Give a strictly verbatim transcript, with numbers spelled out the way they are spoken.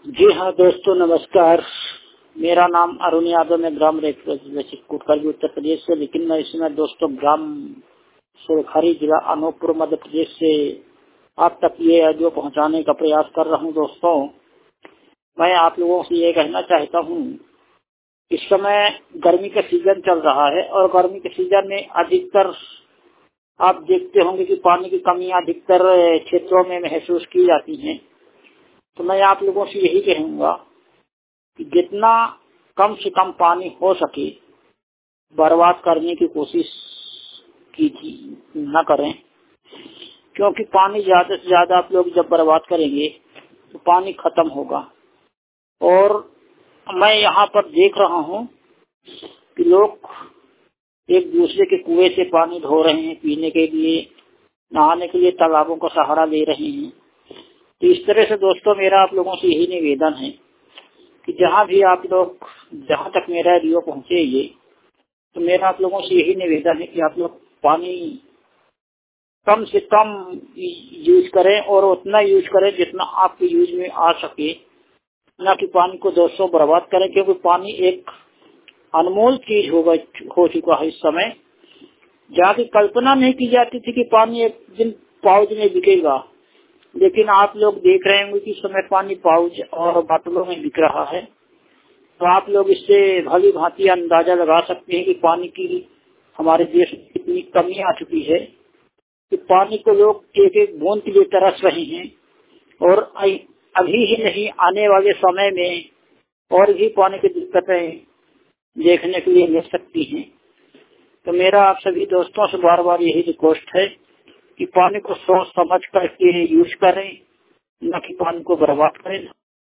जी हाँ दोस्तों, नमस्कार। मेरा नाम अरुण यादव, मैं ग्राम कुटकल उत्तर प्रदेश से, लेकिन मैं इसमें दोस्तों ग्राम सुरखारी जिला अनूपपुर मध्य प्रदेश से आप तक ये ऑडियो पहुंचाने का प्रयास कर रहा हूं। दोस्तों, मैं आप लोगों से ये कहना चाहता हूं, इस समय गर्मी का सीजन चल रहा है और गर्मी के सीजन में अधिकतर आप देखते होंगे कि पानी की कमी अधिकतर क्षेत्रों में महसूस की जाती है। तो मैं आप लोगों से यही कहूंगा कि जितना कम से कम पानी हो सके बर्बाद करने की कोशिश की न करें, क्योंकि पानी ज्यादा से ज्यादा आप लोग जब बर्बाद करेंगे तो पानी खत्म होगा। और मैं यहाँ पर देख रहा हूँ कि लोग एक दूसरे के कुएं से पानी धो रहे हैं, पीने के लिए, नहाने के लिए तालाबों का सहारा ले रहे हैं। तो इस तरह से दोस्तों मेरा आप लोगों से यही निवेदन है कि जहाँ भी आप लोग, जहाँ तक मेरा रेडियो पहुँचे ये, तो मेरा आप लोगों से यही निवेदन है कि आप लोग पानी कम से कम यूज करें और उतना यूज करें जितना आपके यूज में आ सके, न कि पानी को दोस्तों बर्बाद करें, क्योंकि पानी एक अनमोल चीज होगा हो चुका है इस समय, जहाँ की कल्पना नहीं की जाती थी कि पानी एक दिन पाउच में बिकेगा, लेकिन आप लोग देख रहे होंगे कि इस समय पानी पाउच और बोतलों में बिक रहा है। तो आप लोग इससे भली भांति अंदाजा लगा सकते हैं कि पानी की हमारे देश में कितनी कमी आ चुकी है कि पानी को लोग एक एक बूंद के लिए तरस रहे हैं। और अभी ही नहीं, आने वाले समय में और भी पानी की दिक्कतें देखने के लिए मिल सकती हैं। तो मेरा आप सभी दोस्तों से बार बार यही रिक्वेस्ट है कि पानी को सोच समझ करके यूज करें, न कि पानी को बर्बाद करें।